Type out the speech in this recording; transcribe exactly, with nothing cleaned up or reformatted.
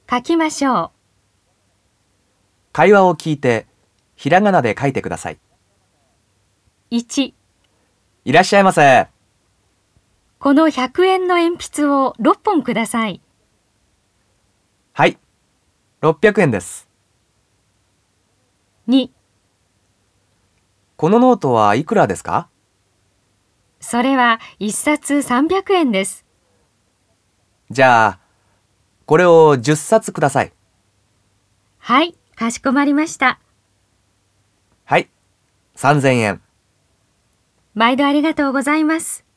書きましょう。 会話を聞いて、ひらがなで書いてください。 いち、 いらっしゃいませ。 このひゃくえんの鉛筆をろっぽんください。 はい、ろっぴゃくえんです。 に、 このノートはいくらですか？ それはいっさつさんびゃくえんです。 じゃあ、これをじゅっさつください。 はい、かしこまりました。 はい、さんぜんえん。 毎度ありがとうございます。